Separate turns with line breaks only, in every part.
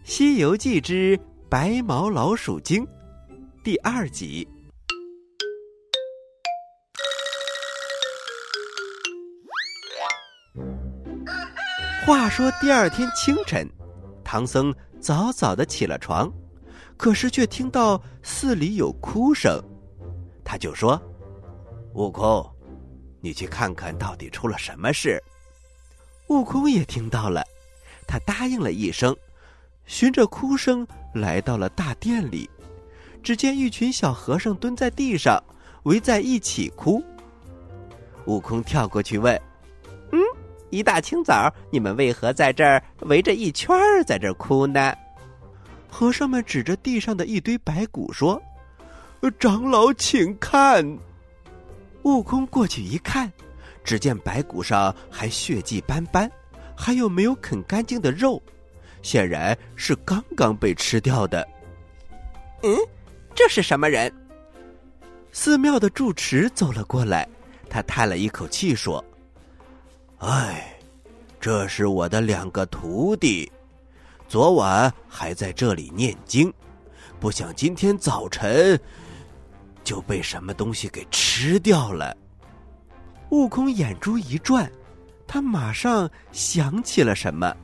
西游记之白毛老鼠精第2集。话说第2天清晨，唐僧早早的起了床，可是却听到寺里有哭声，他就说：悟空，你去看看到底出了什么事。悟空也听到了，他答应了一声，循着哭声来到了大殿里，只见一群小和尚蹲在地上，围在一起哭。悟空跳过去问：一大清早你们为何在这儿围着一圈在这儿哭呢？和尚们指着地上的一堆白骨说：长老请看。悟空过去一看，只见白骨上还血迹斑斑，还有没有啃干净的肉，显然是刚刚被吃掉的。这是什么人？寺庙的住持走了过来，他叹了一口气说：这是我的2个徒弟，昨晚还在这里念经，不想今天早晨就被什么东西给吃掉了。悟空眼珠一转，他马上想起了什么。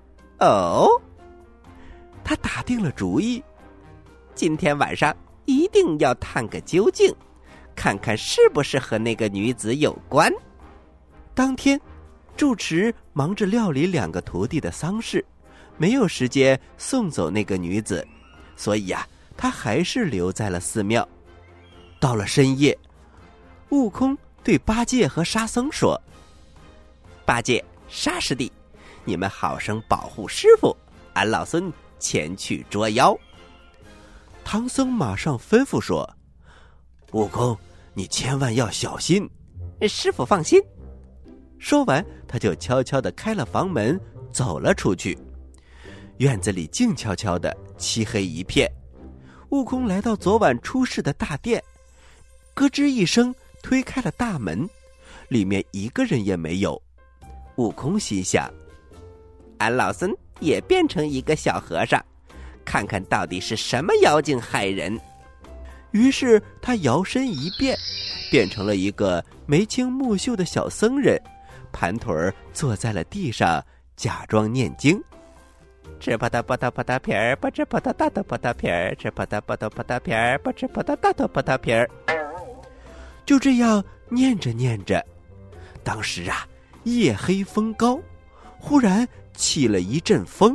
他打定了主意，今天晚上一定要探个究竟，看看是不是和那个女子有关。当天住持忙着料理2个徒弟的丧事，没有时间送走那个女子，所以他还是留在了寺庙。到了深夜，悟空对八戒和沙僧说：八戒、沙师弟，你们好生保护师傅，俺老孙前去捉妖。唐僧马上吩咐说：悟空，你千万要小心。师傅放心。说完，他就悄悄地开了房门，走了出去。院子里静悄悄的，漆黑一片。悟空来到昨晚出事的大殿，咯吱一声推开了大门，里面一个人也没有。悟空心想：俺老孙也变成一个小和尚，看看到底是什么妖精害人。于是他摇身一变，变成了一个眉清目秀的小僧人，盘腿坐在了地上，假装念经。吃葡萄葡萄葡萄皮儿，不吃葡萄大头葡萄皮儿，吃葡萄葡萄葡萄皮儿，不吃葡萄大头葡萄皮儿。就这样念着念着，当时夜黑风高，忽然起了一阵风，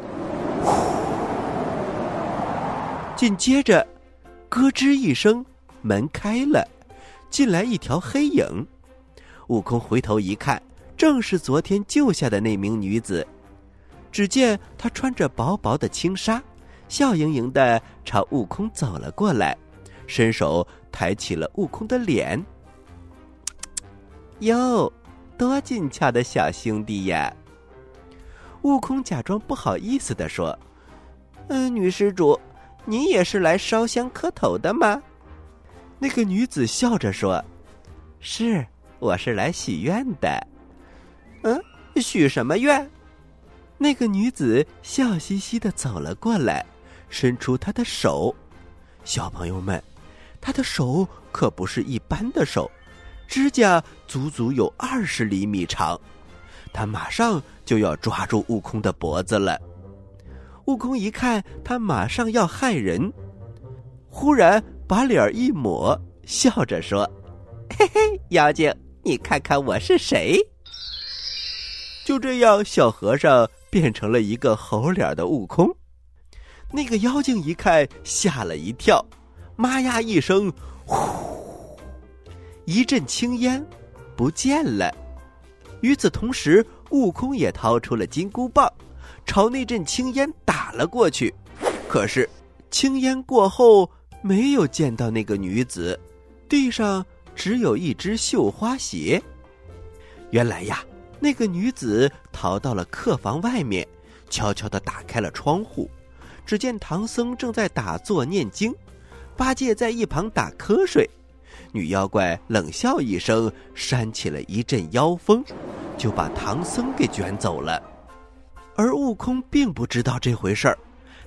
紧接着咯吱一声，门开了，进来一条黑影。悟空回头一看，正是昨天救下的那名女子。只见她穿着薄薄的轻纱，笑盈盈地朝悟空走了过来，伸手抬起了悟空的脸。哟，多俊俏的小兄弟呀！悟空假装不好意思地说：女施主，您也是来烧香磕头的吗？那个女子笑着说：是，我是来许愿的。许什么愿？那个女子笑嘻嘻地走了过来，伸出她的手。小朋友们，她的手可不是一般的手，指甲足足有20厘米长。她马上就要抓住悟空的脖子了。悟空一看她马上要害人，忽然把脸一抹，笑着说：嘿嘿，妖精，你看看我是谁？就这样，小和尚变成了一个猴脸的悟空。那个妖精一看，吓了一跳，妈呀一声，呼，一阵青烟不见了。与此同时，悟空也掏出了金箍棒，朝那阵青烟打了过去。可是青烟过后，没有见到那个女子，地上只有一只绣花鞋。原来那个女子逃到了客房外面，悄悄地打开了窗户。只见唐僧正在打坐念经，八戒在一旁打瞌睡。女妖怪冷笑一声，扇起了一阵妖风，就把唐僧给卷走了。而悟空并不知道这回事儿，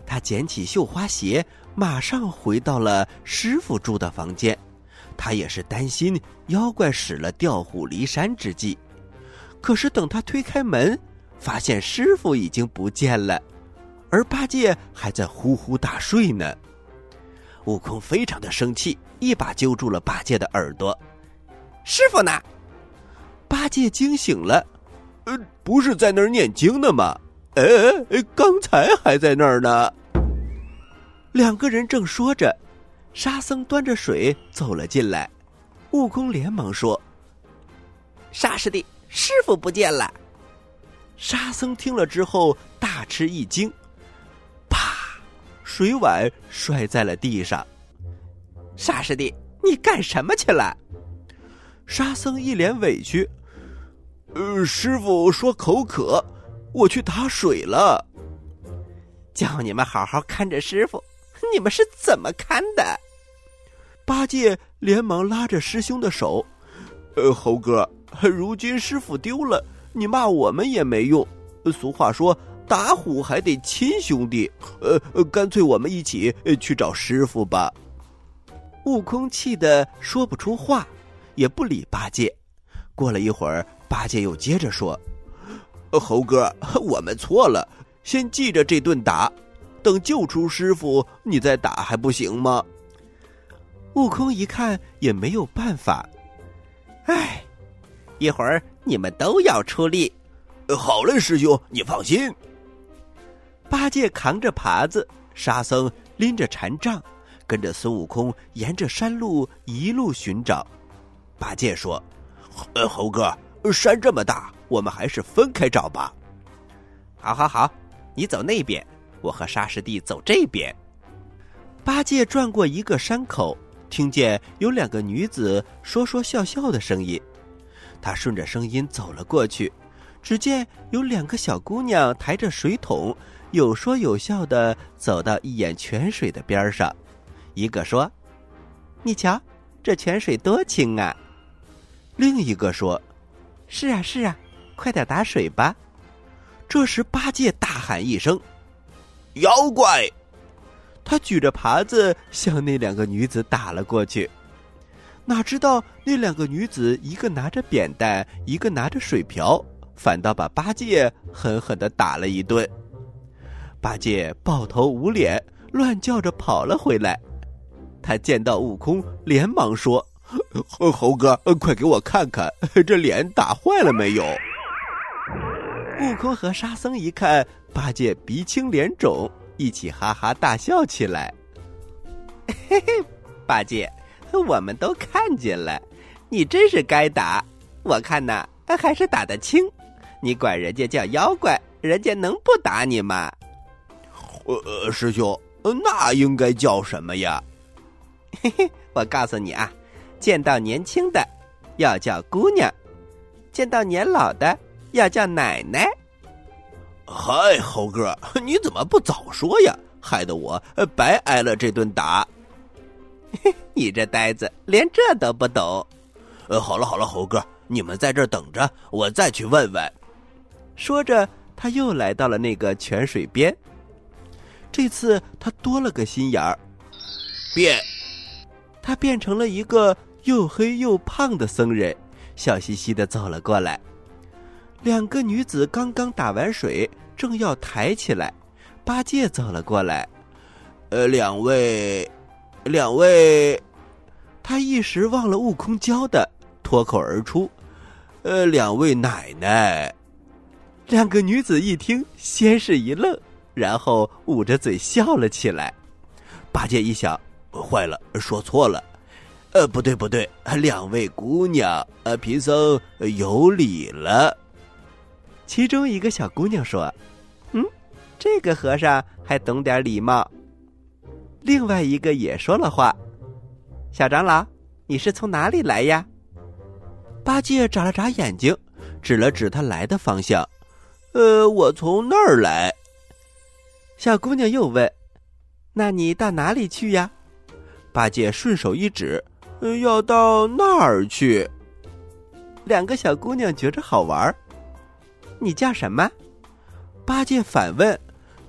他捡起绣花鞋，马上回到了师傅住的房间。他也是担心妖怪使了调虎离山之计。可是等他推开门，发现师傅已经不见了，而八戒还在呼呼大睡呢。悟空非常的生气，一把揪住了八戒的耳朵。师傅呢？八戒惊醒了，不是在那儿念经呢吗？刚才还在那儿呢。两个人正说着，沙僧端着水走了进来。悟空连忙说：沙师弟，师傅不见了。沙僧听了之后大吃一惊，啪，水碗摔在了地上。沙师弟，你干什么去了？沙僧一脸委屈，师傅说口渴，我去打水了。叫你们好好看着师傅，你们是怎么看的？八戒连忙拉着师兄的手，猴哥，如今师傅丢了，你骂我们也没用。俗话说，打虎还得亲兄弟，干脆我们一起去找师傅吧。悟空气得说不出话，也不理八戒。过了一会儿，八戒又接着说：猴哥，我们错了，先记着这顿打，等救出师傅你再打还不行吗？悟空一看也没有办法，一会儿你们都要出力。好嘞，师兄，你放心。八戒扛着耙子，沙僧拎着禅杖，跟着孙悟空沿着山路一路寻找。八戒说：猴哥，山这么大，我们还是分开找吧。好，你走那边，我和沙师弟走这边。八戒转过一个山口，听见有两个女子说说笑笑的声音。他顺着声音走了过去，只见有两个小姑娘抬着水桶，有说有笑的走到一眼泉水的边上。一个说：你瞧，这泉水多清啊。另一个说：是啊，快点打水吧。这时八戒大喊一声：妖怪！他举着耙子向那两个女子打了过去。哪知道那两个女子一个拿着扁担，一个拿着水瓢，反倒把八戒狠狠地打了一顿。八戒抱头捂脸，乱叫着跑了回来。他见到悟空，连忙说：猴哥，快给我看看，这脸打坏了没有？悟空和沙僧一看八戒鼻青脸肿，一起哈哈大笑起来。八戒，我们都看见了，你真是该打，我看呐，还是打得轻。你管人家叫妖怪，人家能不打你吗？师兄，那应该叫什么呀？我告诉你啊，见到年轻的要叫姑娘，见到年老的要叫奶奶。嗨，猴哥，你怎么不早说呀？害得我白挨了这顿打。你这呆子连这都不懂。好了，猴哥，你们在这儿等着，我再去问问。说着，他又来到了那个泉水边。这次他多了个心眼儿，他变成了一个又黑又胖的僧人，笑嘻嘻地走了过来。两个女子刚刚打完水，正要抬起来，八戒走了过来。两位，他一时忘了悟空教的，脱口而出：两位奶奶。两个女子一听，先是一愣，然后捂着嘴笑了起来。八戒一想，坏了，说错了。不对，两位姑娘，贫僧有礼了。其中一个小姑娘说：这个和尚还懂点礼貌。另外一个也说了话：小长老，你是从哪里来呀？八戒眨了眨眼睛，指了指他来的方向：我从那儿来。小姑娘又问：那你到哪里去呀？八戒顺手一指：要到那儿去。两个小姑娘觉着好玩。你叫什么？八戒反问：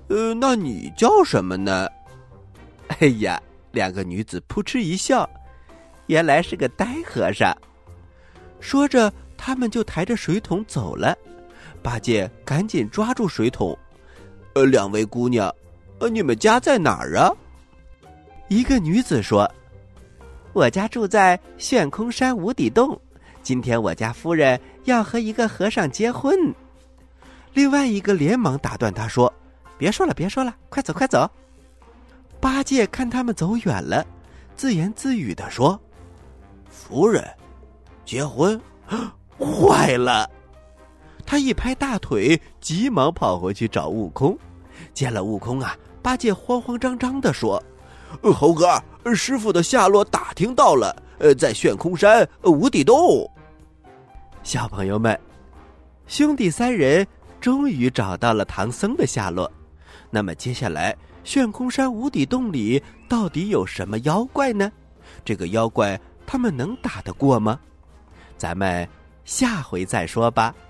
那你叫什么呢？哎呀，两个女子扑哧一笑，原来是个呆和尚。说着，他们就抬着水桶走了。八戒赶紧抓住水桶，两位姑娘，你们家在哪儿啊？一个女子说：我家住在旋空山无底洞，今天我家夫人要和一个和尚结婚。另外一个连忙打断他说：别说了，快走快走。八戒看他们走远了，自言自语地说：夫人结婚，坏了。他一拍大腿，急忙跑回去找悟空。见了悟空啊，八戒慌慌张张地说：猴哥，师傅的下落打听到了，在旋空山无底洞。小朋友们，兄弟三人终于找到了唐僧的下落。那么接下来，旋空山无底洞里到底有什么妖怪呢？这个妖怪他们能打得过吗？咱们下回再说吧。